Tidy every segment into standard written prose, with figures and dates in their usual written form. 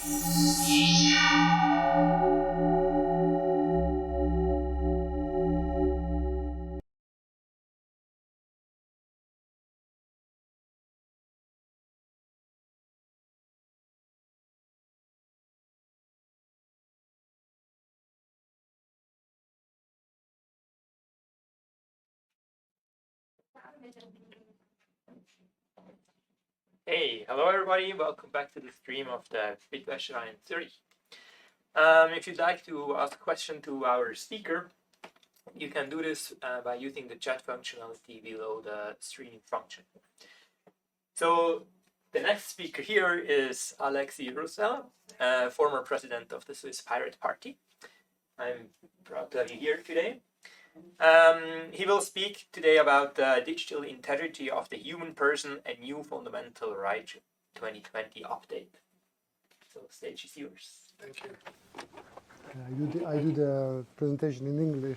Hey, hello everybody, welcome back to the stream of the Bitwäscherei Zurich. If you'd like to ask a question to our speaker, you can do this by using the chat functionality below the streaming function. So the next speaker here is Alexis Roussel, former president of the Swiss Pirate Party. I'm proud to have you here today. He will speak today about the digital integrity of the human person, a new fundamental right 2020 update. So stage is yours. Thank you. I do the presentation in English.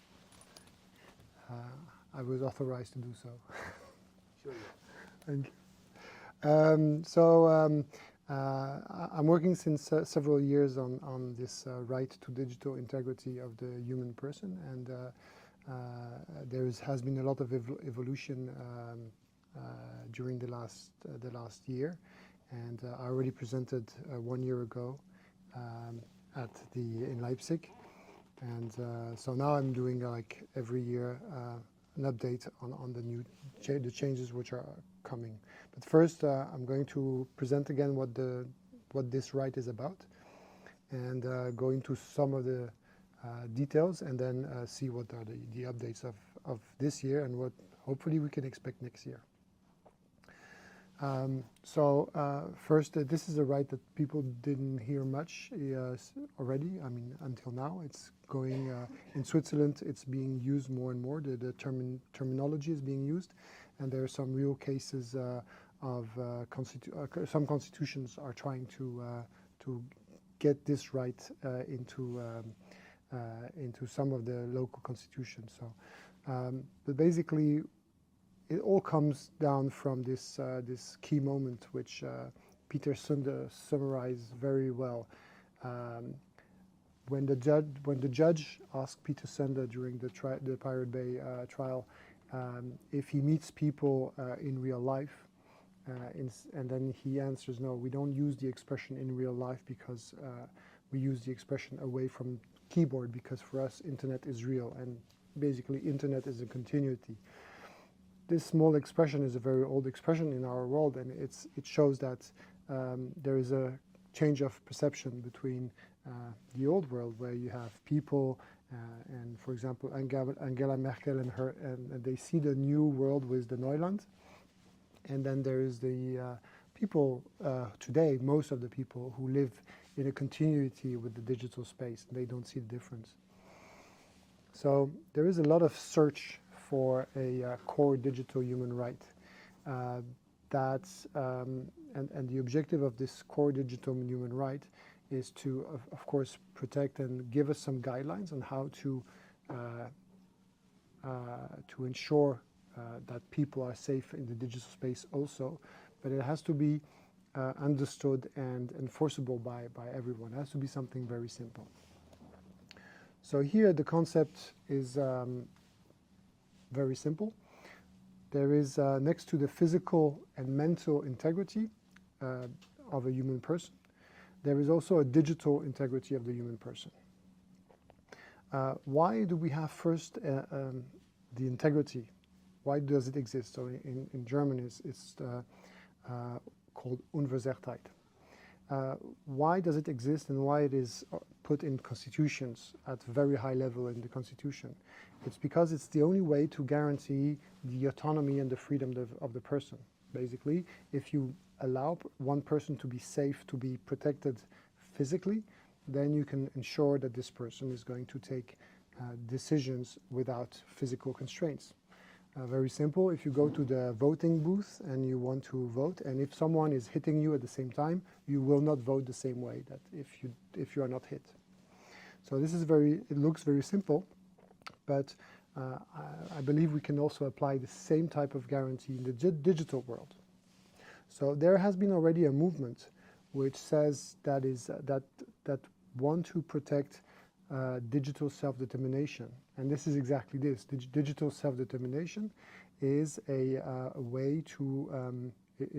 I was authorized to do so. Sure. Thank you. I'm working since several years on this right to digital integrity of the human person, and there has been a lot of evolution during the last year, and I already presented 1 year ago in Leipzig, and so now I'm doing like every year an update on the changes which are coming. But first, I'm going to present again what this right is about, and go into some of the details, and then see what are the updates of this year and what hopefully we can expect next year. First, this is a right that people didn't hear much already. I mean, until now, it's going in Switzerland. It's being used more and more. The terminology is being used, and there are some real cases of some constitutions are trying to get this right into some of the local constitutions. So, but basically, it all comes down from this key moment, which Peter Sunde summarized very well. When the judge asked Peter Sunde during the Pirate Bay trial if he meets people in real life, and then he answers, no, we don't use the expression in real life because we use the expression away from keyboard, because for us internet is real, and basically internet is a continuity. This small expression is a very old expression in our world, and it shows that there is a change of perception between the old world, where you have people and, for example, Angela Merkel and they see the new world with the Neuland, and then there is the people today, most of the people who live in a continuity with the digital space, and they don't see the difference. So there is a lot of search for a core digital human right. And the objective of this core digital human right is to, of course, protect and give us some guidelines on how to ensure that people are safe in the digital space also, but it has to be understood and enforceable by everyone. It has to be something very simple. So here the concept is very simple. There is, next to the physical and mental integrity of a human person, there is also a digital integrity of the human person. Why do we have first the integrity? Why does it exist? So in German it's called Unversehrtheit. Why does it exist, and why it is put in constitutions at very high level in the constitution? It's because it's the only way to guarantee the autonomy and the freedom of the person. Basically, if you allow one person to be safe, to be protected physically, then you can ensure that this person is going to take decisions without physical constraints. Very simple. If you go to the voting booth and you want to vote, and if someone is hitting you at the same time, you will not vote the same way that if you are not hit. So this is it looks very simple, but I believe we can also apply the same type of guarantee in the digital world. So there has been already a movement which says that want to protect digital self-determination. And this is exactly this. Digital self-determination is a way to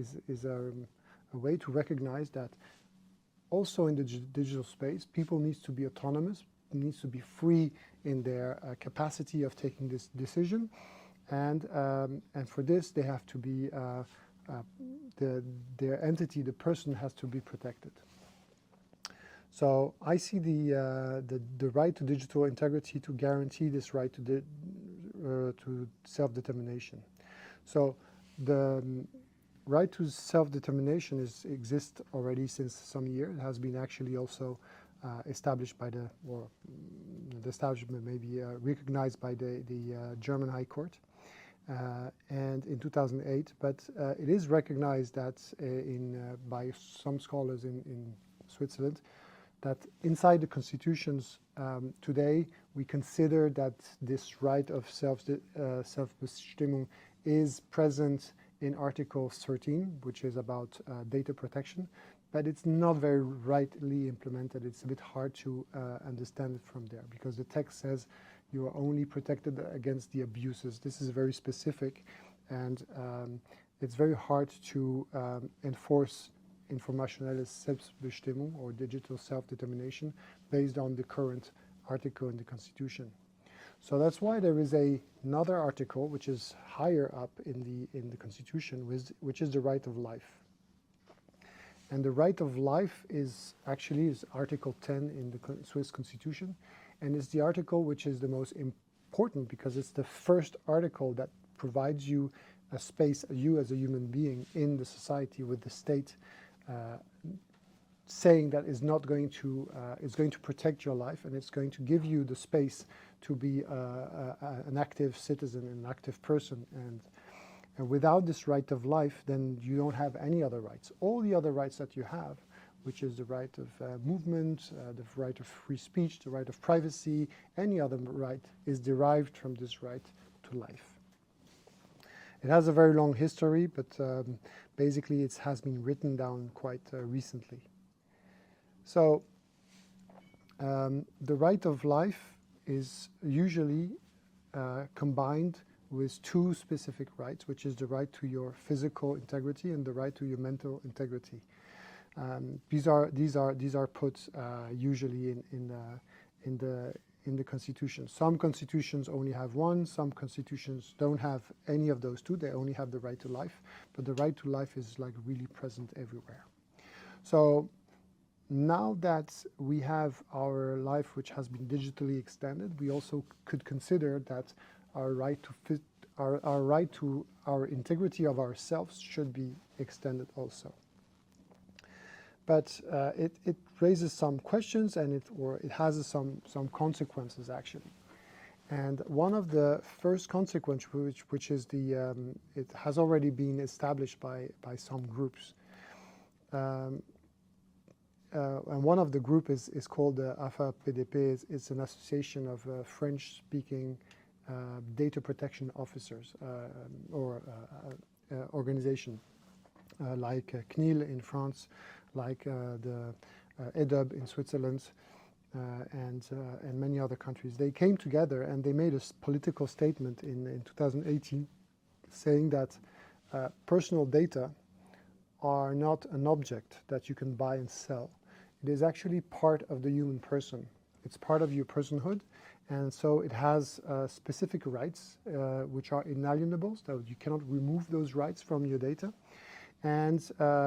a way to recognize that also in the digital space, people need to be autonomous, needs to be free in their capacity of taking this decision, and for this they have to be their entity, the person, has to be protected. So I see the right to digital integrity to guarantee this right to self-determination. So the right to self-determination exists already since some years. It has been actually also established by the establishment maybe recognized by the German High Court and in 2008. But it is recognized that by some scholars in Switzerland, that inside the constitutions today we consider that this right of self-Bestimmung is present in Article 13, which is about data protection, but it's not very rightly implemented. It's a bit hard to understand it from there, because the text says you are only protected against the abuses. This is very specific, and it's very hard to enforce informationelle Selbstbestimmung or digital self-determination based on the current article in the Constitution. So that's why there is another article which is higher up in the Constitution, which is the right of life. And the right of life is Article 10 in the Swiss Constitution, and it's the article which is the most important because it's the first article that provides you a space, you as a human being in the society, with the state saying that is going to protect your life, and it's going to give you the space to be an active citizen, an active person. And without this right of life, then you don't have any other rights. All the other rights that you have, which is the right of movement, the right of free speech, the right of privacy, any other right is derived from this right to life. It has a very long history, but basically it has been written down quite recently. So the right of life is usually combined with two specific rights, which is the right to your physical integrity and the right to your mental integrity. These are put usually in the Constitution. Some constitutions only have one, some constitutions don't have any of those two, they only have the right to life, but the right to life is like really present everywhere. So now that we have our life which has been digitally extended, we also could consider that our right to our integrity of ourselves should be extended also. But it raises some questions, and it has some consequences actually. And one of the first consequences, which is it has already been established by some groups, and one of the group is called the AFA-PDP. It's an association of French-speaking data protection officers or organization like CNIL in France, like the EDUB in Switzerland, and many other countries. They came together and they made a political statement in 2018 saying that personal data are not an object that you can buy and sell. It is actually part of the human person. It's part of your personhood, and so it has specific rights which are inalienable, so you cannot remove those rights from your data. And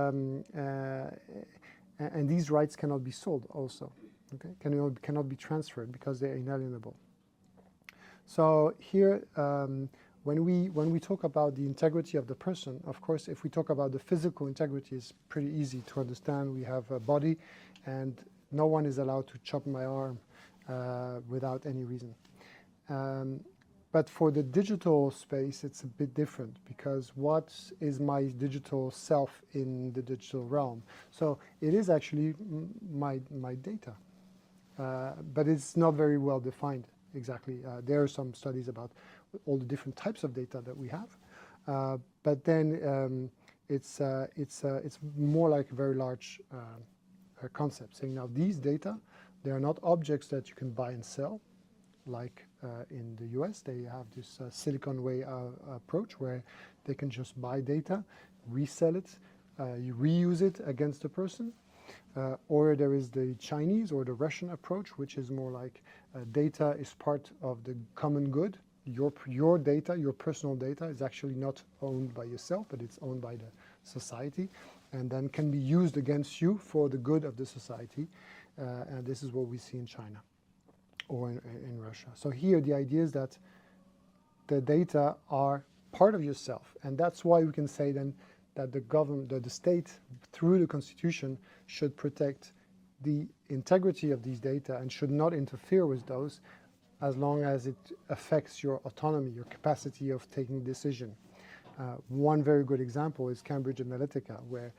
these rights cannot be sold also, okay? Cannot be transferred because they're inalienable. So here, when we talk about the integrity of the person, of course, if we talk about the physical integrity, it's pretty easy to understand. We have a body, and no one is allowed to chop my arm without any reason. But for the digital space, it's a bit different, because what is my digital self in the digital realm? So it is actually my data, but it's not very well defined exactly. There are some studies about all the different types of data that we have, but then it's more like a very large concept, saying now these data, they are not objects that you can buy and sell, like in the US, they have this Silicon Way approach where they can just buy data, resell it, you reuse it against the person. Or there is the Chinese or the Russian approach, which is more like data is part of the common good. Your data, your personal data, is actually not owned by yourself, but it's owned by the society, and then can be used against you for the good of the society. And this is what we see in China or in Russia. So here the idea is that the data are part of yourself, and that's why we can say then that the government, the state, through the constitution, should protect the integrity of these data and should not interfere with those as long as it affects your autonomy, your capacity of taking decision. One very good example is Cambridge Analytica, where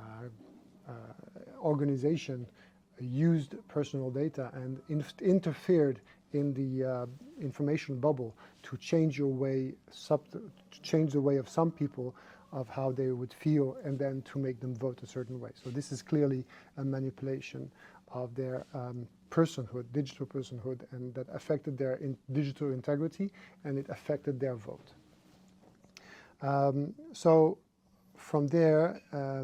organization used personal data and interfered in the information bubble to change your way, to change the way of some people of how they would feel, and then to make them vote a certain way. So this is clearly a manipulation of their personhood, digital personhood, and that affected their digital integrity, and it affected their vote. So from there,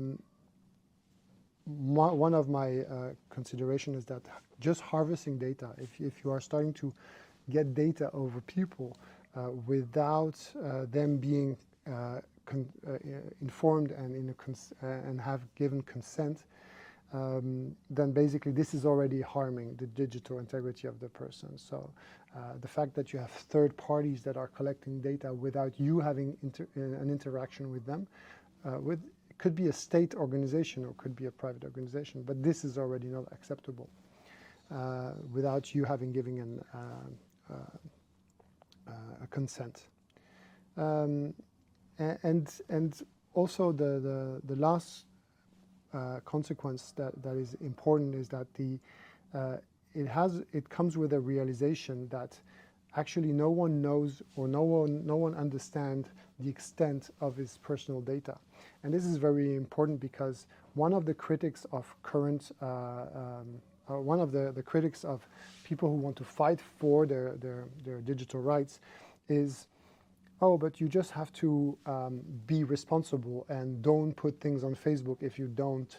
one of my considerations is that just harvesting data, if you are starting to get data over people without them being informed and and have given consent, then basically this is already harming the digital integrity of the person. So the fact that you have third parties that are collecting data without you having an interaction with them, it could be a state organization or could be a private organization, but this is already not acceptable without you having given a consent. And also the last consequence that is important is that it comes with a realization that actually no one knows or no one understands the extent of his personal data. And this is very important because one of the critics of current one of the critics of people who want to fight for their digital rights is, oh, but you just have to be responsible and don't put things on Facebook if you don't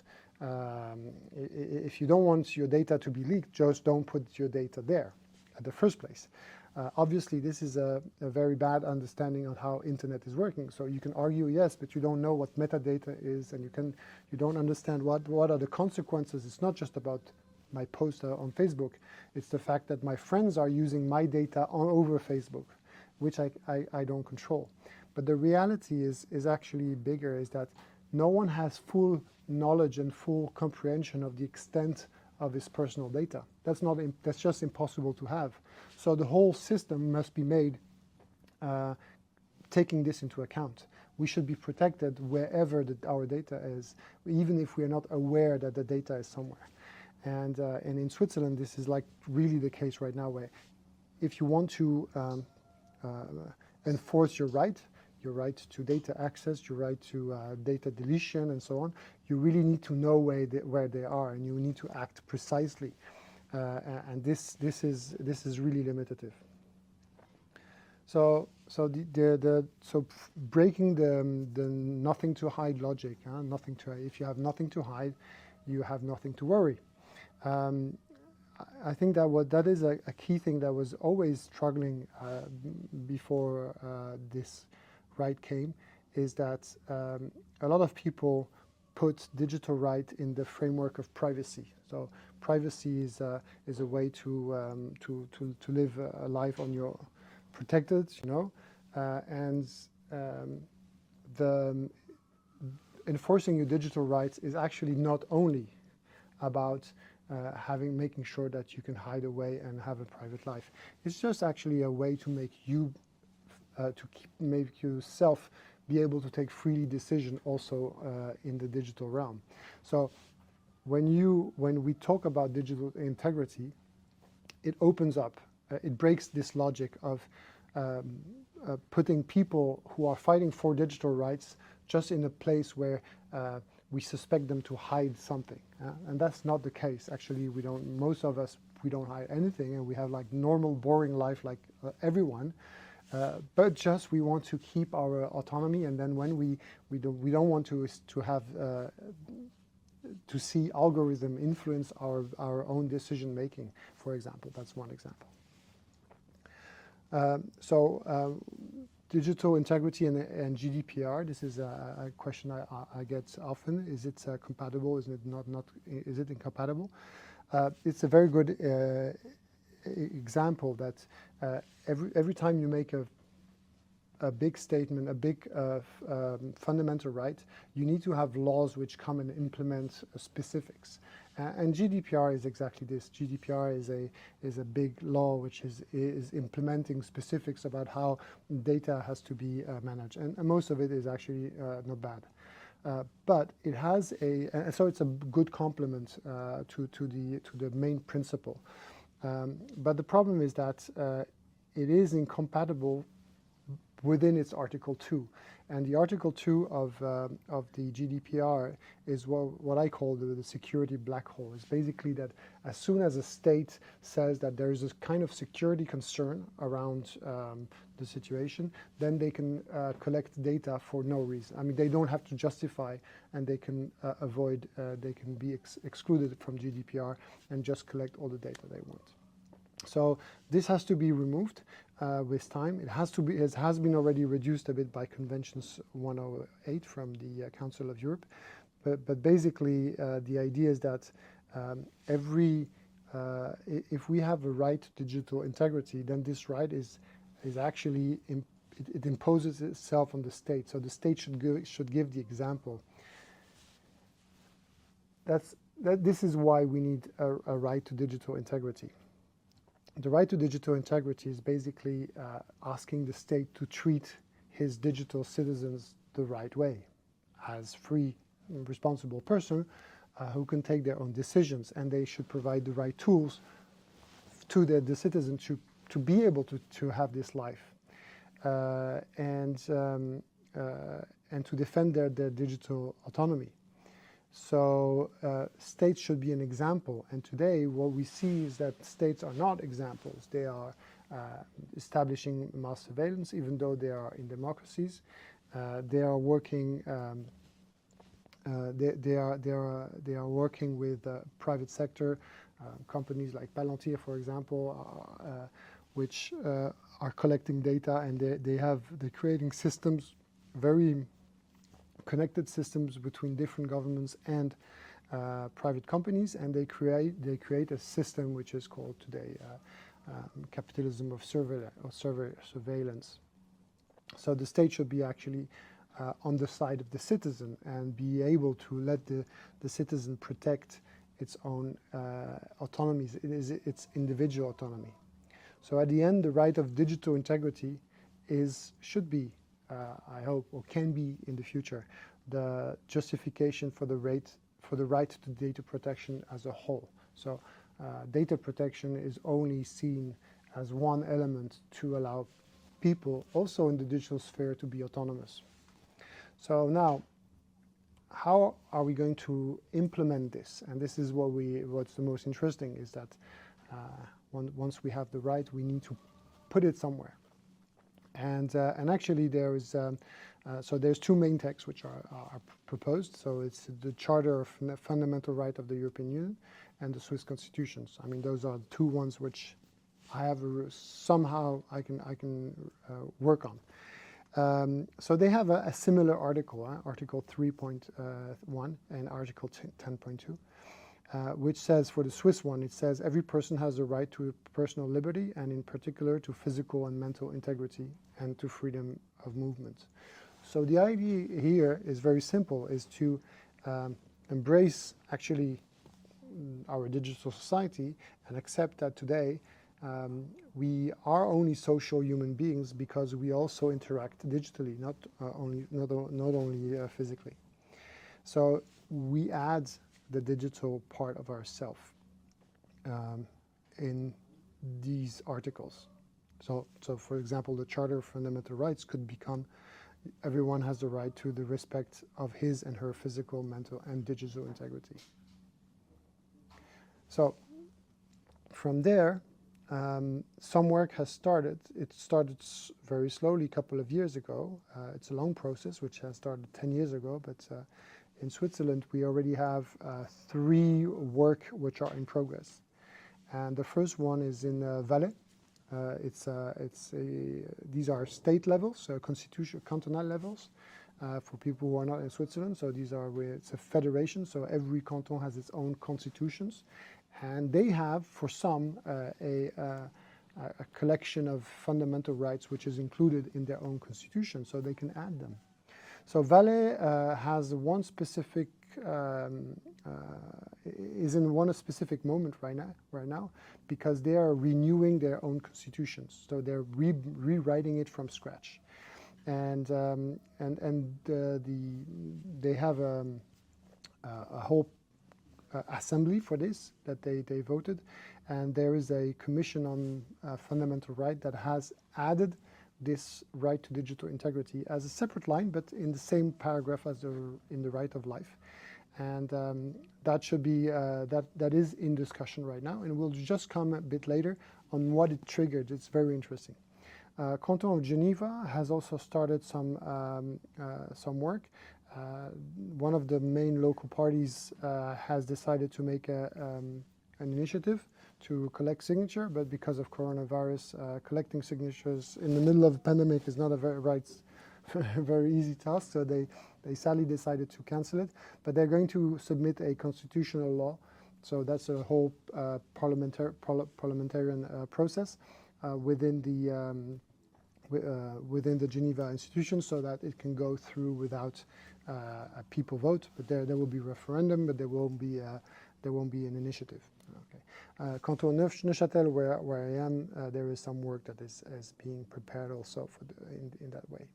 want your data to be leaked, just don't put your data there at the first place. Obviously, this is a very bad understanding of how internet is working. So you can argue, yes, but you don't know what metadata is, and you don't understand what are the consequences. It's not just about my post on Facebook. It's the fact that my friends are using my data over Facebook, which I don't control. But the reality is actually bigger, is that no one has full knowledge and full comprehension of the extent of his personal data. That's just impossible to have. So the whole system must be made taking this into account. We should be protected wherever our data is, even if we are not aware that the data is somewhere. And in Switzerland, this is like really the case right now, where if you want to enforce your right to data access, your right to data deletion, and so on, you really need to know where they are, and you need to act precisely. And this is really limitative. So breaking the nothing to hide logic, if you have nothing to hide, you have nothing to worry. I think that is a key thing that was always struggling before this right came, is that a lot of people put digital right in the framework of privacy. So privacy is a way to live a life on your protected, and the enforcing your digital rights is actually not only about making sure that you can hide away and have a private life. It's just actually a way to make you make yourself be able to take freely decision also in the digital realm. So when we talk about digital integrity, it opens up, it breaks this logic of putting people who are fighting for digital rights just in a place where we suspect them to hide something. And that's not the case. Actually, most of us, we don't hide anything, and we have like normal, boring life like everyone. But just we want to keep our autonomy, and then when we don't want to have to see algorithm influence our own decision making, for example. That's one example. Digital integrity and GDPR. This is a question I get often. Is it compatible? Is it not? Is it incompatible? It's a very good example that every time you make a big statement, a big fundamental right, you need to have laws which come and implement specifics. And GDPR is exactly this. GDPR is a big law which is implementing specifics about how data has to be managed, and most of it is actually not bad. But it has so it's a good complement to the main principle. But the problem is that it is incompatible within its Article 2. And the Article 2 of the GDPR is what I call the security black hole. It's basically that as soon as a state says that there is a kind of security concern around the situation, then they can collect data for no reason. I mean, they don't have to justify, and they can avoid, they can be excluded from GDPR and just collect all the data they want. So this has to be removed with time. It has been already reduced a bit by Conventions 108 from the Council of Europe. But basically, the idea is that if we have a right to digital integrity, then this right is actually it imposes itself on the state. So the state should give the example. This is why we need a right to digital integrity. The right to digital integrity is basically asking the state to treat his digital citizens the right way, as free, responsible person who can take their own decisions, and they should provide the right tools to the citizen to be able to have this life and to defend their digital autonomy. So states should be an example, and today what we see is that states are not examples. They are establishing mass surveillance, even though they are in democracies. They are working. They are working with private sector companies like Palantir, for example, which are collecting data, and they're creating systems, very connected systems between different governments and private companies, and they create a system which is called today capitalism of surveillance. So the state should be actually on the side of the citizen and be able to let the citizen protect its own autonomy, its individual autonomy. So at the end, the right of digital integrity should be, I hope, or can be in the future, the justification for the right to data protection as a whole. So data protection is only seen as one element to allow people also in the digital sphere to be autonomous. So now, how are we going to implement this? And this is what's the most interesting, is that once we have the right, we need to put it somewhere. And actually there is, so there's two main texts which are proposed. So it's the Charter of Fundamental Rights of the European Union and the Swiss Constitutions. I mean, those are two ones which I have somehow I can work on. So they have a similar article, Article 3.1 and Article 10.2. Which says, for the Swiss one, it says every person has a right to personal liberty, and in particular to physical and mental integrity and to freedom of movement. So the idea here is very simple, is to embrace actually our digital society and accept that today we are only social human beings because we also interact digitally, not only physically. So we add the digital part of ourself in these articles. So for example, the Charter of Fundamental Rights could become everyone has the right to the respect of his and her physical, mental, and digital integrity. So from there, some work has started. It started very slowly a couple of years ago. It's a long process, which has started 10 years ago, but in Switzerland, we already have 3 work which are in progress. And the first one is in Valais. These are state levels, constitutional, cantonal levels, for people who are not in Switzerland. So it's a federation, so every canton has its own constitutions. And they have, for some, a collection of fundamental rights which is included in their own constitution, so they can add them. So Valais has one specific, is in one specific moment right now, because they are renewing their own constitutions. So they're rewriting it from scratch, and they have a whole assembly for this that they voted, and there is a commission on fundamental right that has added this right to digital integrity as a separate line, but in the same paragraph as in the right of life. And that should be, that is in discussion right now, and we'll just come a bit later on what it triggered. It's very interesting. Canton of Geneva has also started some work. One of the main local parties has decided to make an initiative to collect signature, but because of coronavirus, collecting signatures in the middle of a pandemic is not a very easy task, so they sadly decided to cancel it. But they're going to submit a constitutional law, so that's a whole parliamentarian process within the Geneva institution, so that it can go through without a people vote. But there will be referendum, but there won't be an initiative. Okay. Canton Neuchâtel, where I am, there is some work that is being prepared also in that way.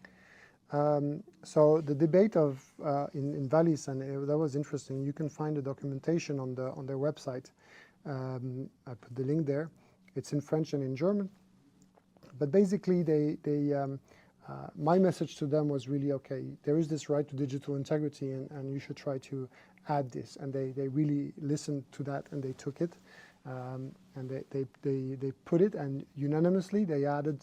So the debate in Valais, and that was interesting. You can find the documentation on their website. I put the link there. It's in French and in German. But basically, my message to them was really, okay, there is this right to digital integrity, and you should try to add this. And they really listened to that, and they took it, and they put it, and unanimously they added.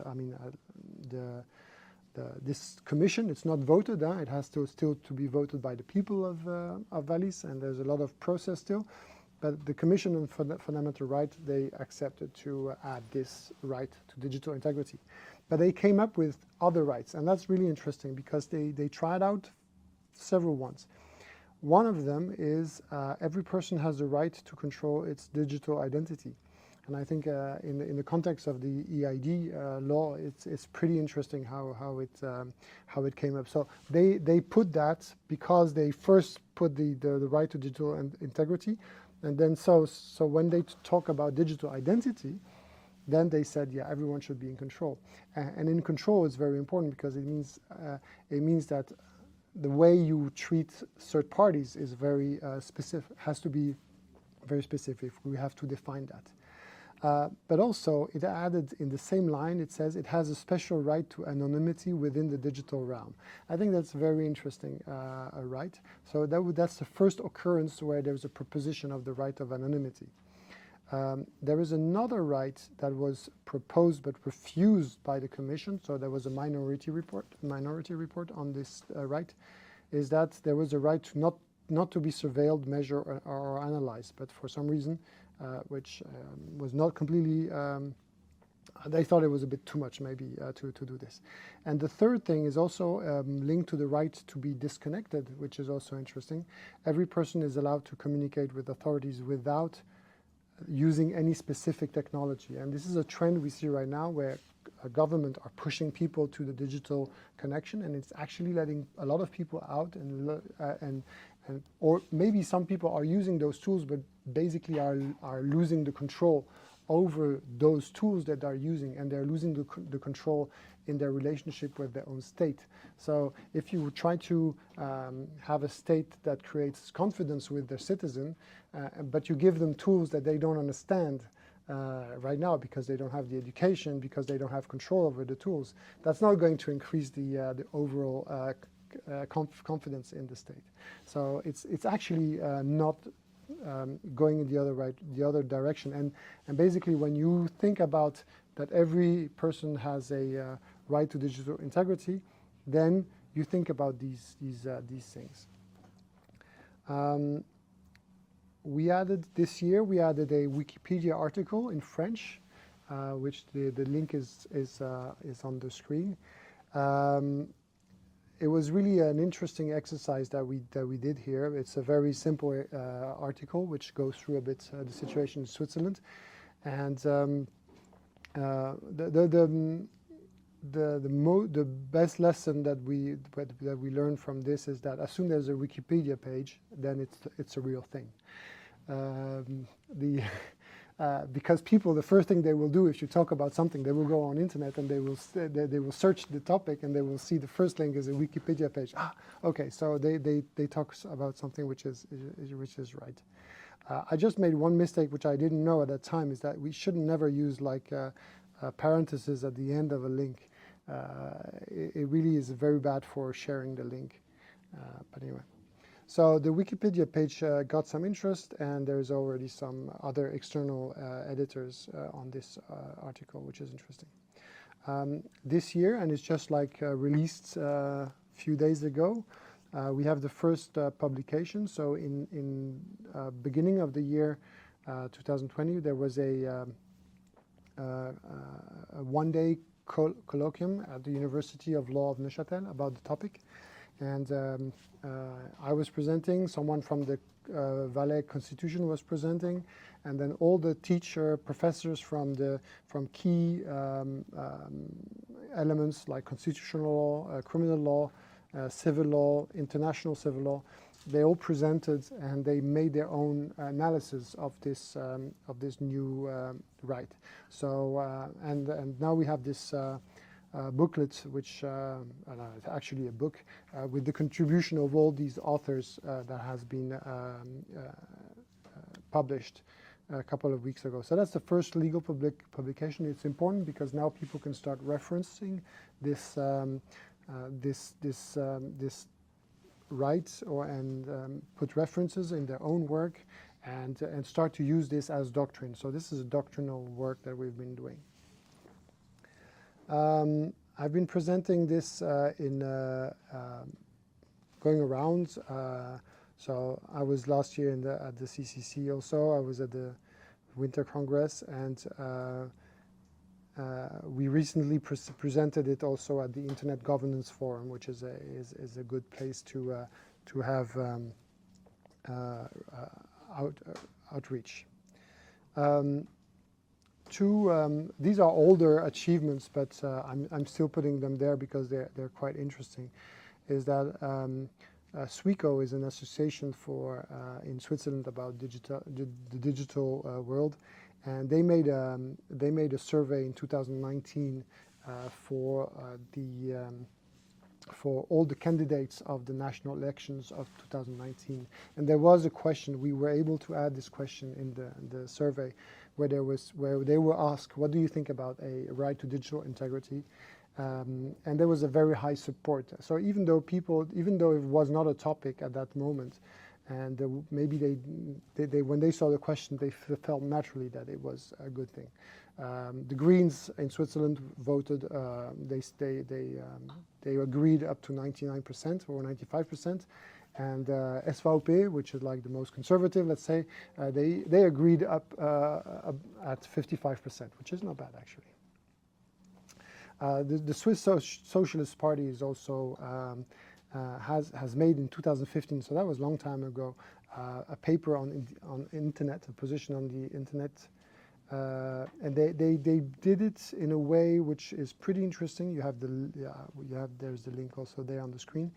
This commission, it's not voted. It has to still to be voted by the people of Valais, and there's a lot of process still. But the Commission on Fundamental Rights, they accepted to add this right to digital integrity. But they came up with other rights, and that's really interesting because they tried out several ones. One of them is every person has the right to control its digital identity. And I think in the context of the EID law, it's pretty interesting how it came up. So they put that because they first put the right to digital integrity, and then so when they talk about digital identity, then they said, yeah, everyone should be in control. And in control is very important because it means that the way you treat third parties is very specific, has to be very specific. We have to define that. But also, it added in the same line, it says it has a special right to anonymity within the digital realm. I think that's very interesting, right? So that's the first occurrence where there's a proposition of the right of anonymity. There is another right that was proposed but refused by the Commission, so there was a minority report on this right, is that there was a right to not to be surveilled, measured, or analyzed, but for some reason, which was not completely, they thought it was a bit too much maybe to do this. And the third thing is also linked to the right to be disconnected, which is also interesting. Every person is allowed to communicate with authorities without using any specific technology. And this is a trend we see right now where government are pushing people to the digital connection, and it's actually letting a lot of people out, or maybe some people are using those tools but basically are losing the control over those tools that they're using, and they're losing the control in their relationship with their own state. So if you try to have a state that creates confidence with their citizen, but you give them tools that they don't understand, right now because they don't have the education, because they don't have control over the tools. That's not going to increase the overall confidence in the state. So it's actually not going in the other direction. And basically, when you think about that every person has a right to digital integrity, then you think about these things. This year we added a Wikipedia article in French, which the link is on the screen. It was really an interesting exercise that we did here. It's a very simple article which goes through a bit the situation in Switzerland, and the best lesson that we learned from this is that as soon as there's a Wikipedia page, then it's a real thing. Because people, the first thing they will do if you talk about something, they will go on internet and they will search the topic and they will see the first link is a Wikipedia page. Okay, so they talk about something which is right. I just made one mistake which I didn't know at that time, is that we should never use like parentheses at the end of a link. It really is very bad for sharing the link. But anyway. So the Wikipedia page got some interest, and there's already some other external editors on this article, which is interesting. This year, and it's just like released a few days ago, we have the first publication. So in beginning of the year 2020, there was a one-day colloquium at the University of Law of Neuchâtel about the topic. And I was presenting, someone from the Valais Constitution was presenting, and then all the professors from key elements like constitutional law, criminal law, civil law, international civil law, they all presented and they made their own analysis of this new right. So and now we have this booklet, which it's actually a book with the contribution of all these authors that has been published a couple of weeks ago. So that's the first legal publication. It's important because now people can start referencing this right and put references in their own work and start to use this as doctrine. So this is a doctrinal work that we've been doing. I've been presenting this in going around. So I was last year at the CCC also. I was at the Winter Congress, and we recently presented it also at the Internet Governance Forum, which is a good place to have outreach. These are older achievements, but I'm still putting them there because they're quite interesting. Is that SWICO is an association for in Switzerland about the digital world, and they made a survey in 2019 for all the candidates of the national elections of 2019, and there was a question. We were able to add this question in the survey, where they were asked, "What do you think about a right to digital integrity?" And there was a very high support. So even though it was not a topic at that moment, and maybe they when they saw the question, they felt naturally that it was a good thing. The Greens in Switzerland voted. They agreed up to 99% or 95%, and SVP, which is like the most conservative, let's say, they agreed up at 55%, which is not bad actually. The Swiss Socialist Party is also has made in 2015, so that was a long time ago, a paper on internet, a position on the internet, and they did it in a way which is pretty interesting. There's the link also there on the screen.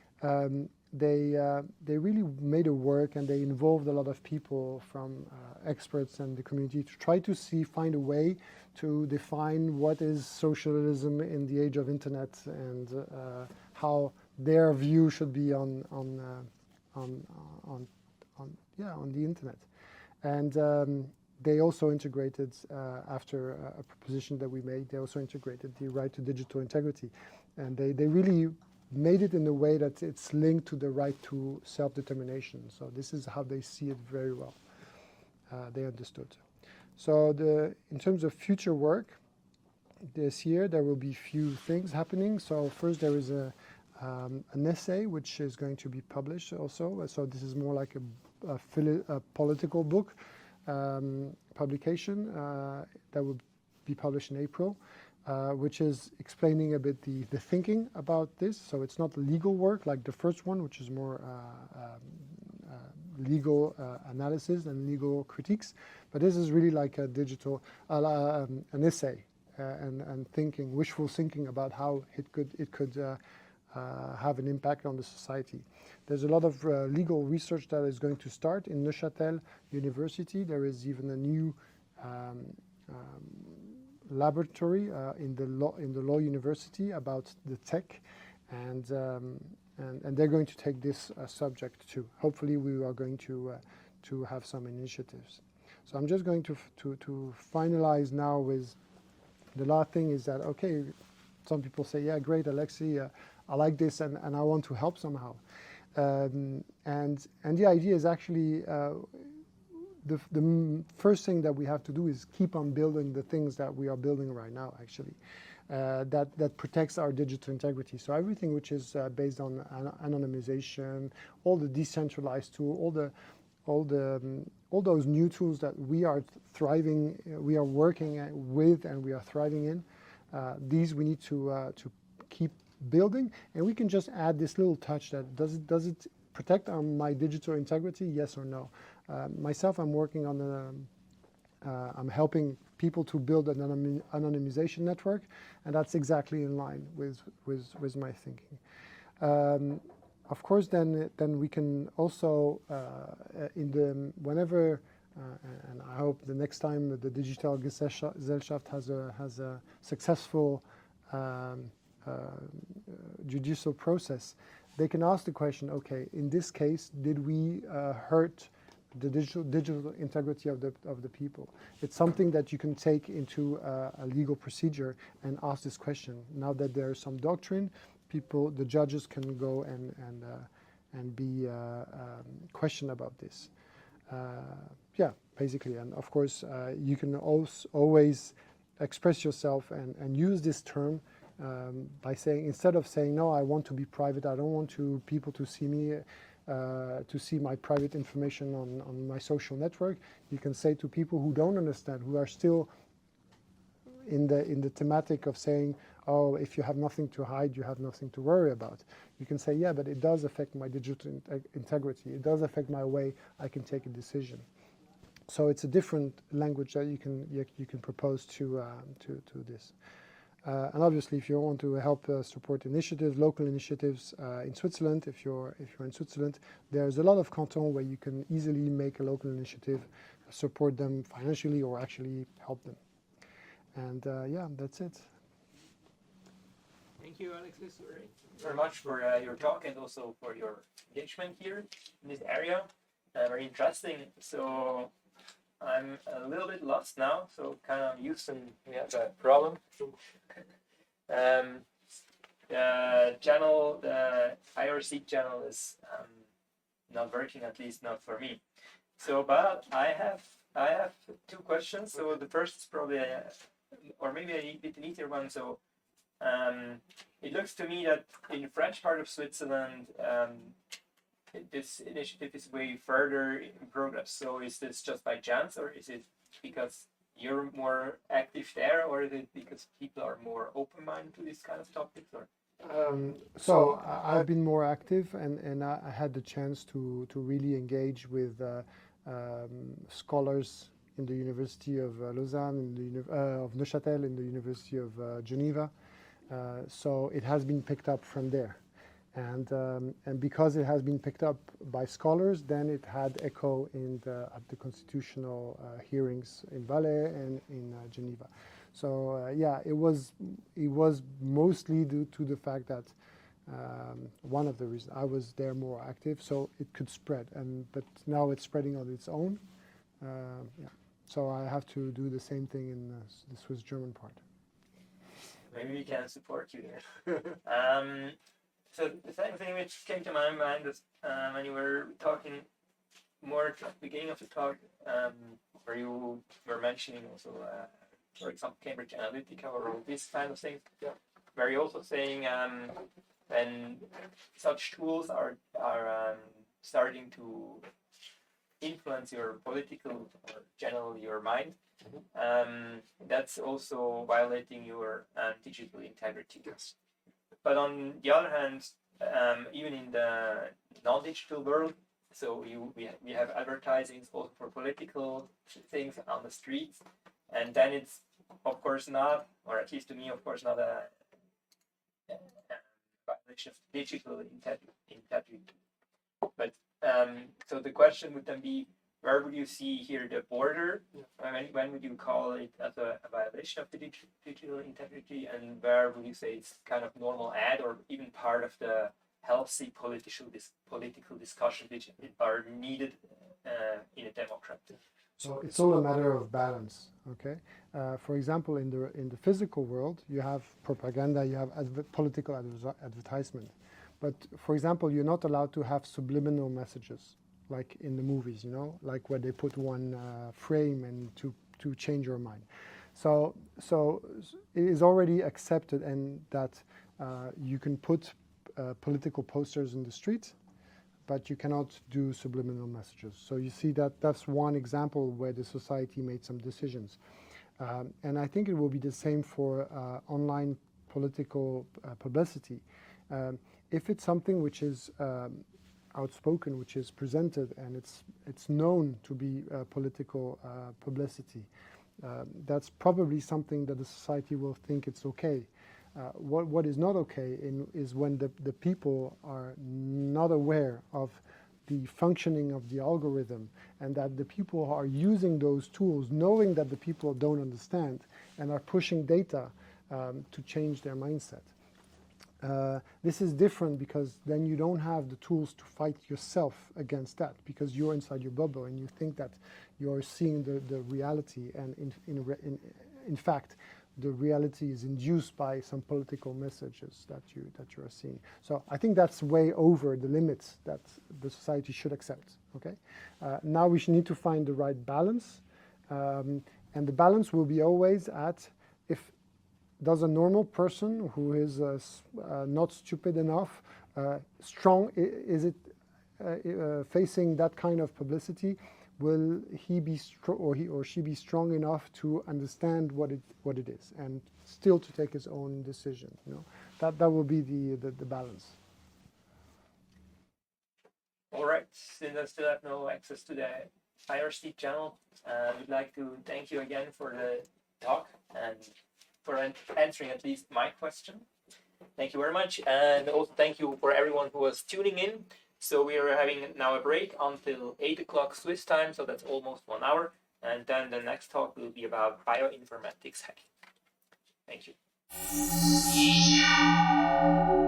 They really made a work, and they involved a lot of people from experts and the community to try to find a way to define what is socialism in the age of internet, and how their view should be on the internet. And they also integrated, after a proposition that we made, they also integrated the right to digital integrity. And they really made it in a way that it's linked to the right to self-determination. So this is how they see it very well. They understood. So in terms of future work, this year there will be few things happening. So first there is an essay which is going to be published also. So this is more like a political book publication that will be published in April, which is explaining a bit the thinking about this. So it's not legal work like the first one, which is more legal analysis and legal critiques, but this is really like a digital, an essay and thinking, wishful thinking about how it could have an impact on the society. There's a lot of legal research that is going to start in Neuchâtel University. There is even a new laboratory in the law university about the tech, and they're going to take this subject too. Hopefully, we are going to have some initiatives. So I'm just going to finalize now with the last thing is that, okay, some people say, yeah, great, Alexi, I like this and I want to help somehow. And the idea is actually the first thing that we have to do is keep on building the things that we are building right now, actually, that protects our digital integrity. So everything which is based on anonymization, all the decentralized tools, all those new tools that we are thriving, we are working with, and we are thriving in. These we need to keep building, and we can just add this little touch that does it protect my digital integrity, yes or no. Myself, I'm working on I'm helping people to build an anonymization network, and that's exactly in line with my thinking. Of course, then we can also whenever and I hope the next time the Digital Gesellschaft has a successful judicial process, they can ask the question, okay, in this case, did we hurt the digital integrity of the people? It's something that you can take into a legal procedure and ask this question. Now that there is some doctrine, the judges can go and be questioned about this. Yeah, basically, and of course, you can also always express yourself and use this term by saying, instead of saying, no, I want to be private, I don't want people to see me, to see my private information on my social network, you can say to people who don't understand, who are still in the thematic of saying, oh, if you have nothing to hide, you have nothing to worry about. You can say, yeah, but it does affect my digital integrity. It does affect my way I can take a decision. So it's a different language that you can propose to this. And obviously, if you want to help support initiatives, local initiatives in Switzerland, if you're in Switzerland, there's a lot of cantons where you can easily make a local initiative, support them financially, or actually help them. And yeah, that's it. Thank you, Alexis, very much for your talk and also for your engagement here in this area. Very interesting. So I'm a little bit lost now, so kind of Houston, we have a problem. The channel, the IRC channel is not working, at least not for me. So, but I have two questions. So the first is probably, or maybe a bit easier one. So it looks to me that in the French part of Switzerland, this initiative is way further in progress. So is this just by chance, or is it because you're more active there, or is it because people are more open-minded to this kind of topics? Or so I've been more active, and I had the chance to really engage with scholars in the University of Lausanne, of Neuchâtel, in the University of Geneva. So it has been picked up from there. And because it has been picked up by scholars, then it had echo at the constitutional hearings in Valais and in Geneva. So yeah, it was mostly due to the fact that one of the reasons I was there more active, so it could spread. But now it's spreading on its own. Yeah. So I have to do the same thing in the Swiss German part. Maybe we can support you there. So the second thing which came to my mind is when you were talking more at the beginning of the talk, where you were mentioning also, for example, Cambridge Analytica or all these kind of things. Yeah. Where you're also saying when such tools are starting to influence your political or generally your mind, that's also violating your digital integrity. Yes. But on the other hand, even in the non-digital world, so we have advertising also for political things on the streets, and then it's of course not, or at least to me, of course not a violation of digital integrity. But so the question would then be, where would you see here the border? When would you call it as a violation of the digital integrity, and where would you say it's kind of normal ad or even part of the healthy political discussions which are needed in a democracy? So it's all a matter of balance. Okay. For example, in the physical world, you have propaganda, you have political advertisement. But for example, you're not allowed to have subliminal messages, like in the movies, you know, like where they put one frame and to change your mind. So it is already accepted, and that you can put political posters in the street, but you cannot do subliminal messages. So you see that's one example where the society made some decisions. And I think it will be the same for online political publicity. If it's something which is outspoken, which is presented, and it's known to be political publicity, that's probably something that the society will think it's okay. What is not okay is when the people are not aware of the functioning of the algorithm, and that the people are using those tools knowing that the people don't understand and are pushing data to change their mindset. This is different because then you don't have the tools to fight yourself against that, because you're inside your bubble and you think that you're seeing the reality, and in fact the reality is induced by some political messages that you are seeing. So I think that's way over the limits that the society should accept. Okay, now we need to find the right balance, and the balance will be always at, if does a normal person who is not stupid enough, strong, is it facing that kind of publicity? Will he be or he or she be strong enough to understand what it is, and still to take his own decision? You know, that will be the balance. All right. Since I still have no access to the IRC channel, I would like to thank you again for the talk and for answering at least my question. Thank you very much, and also thank you for everyone who was tuning in. So we are having now a break until 8 o'clock Swiss time, so that's almost 1 hour, and then the next talk will be about bioinformatics hacking. Thank you.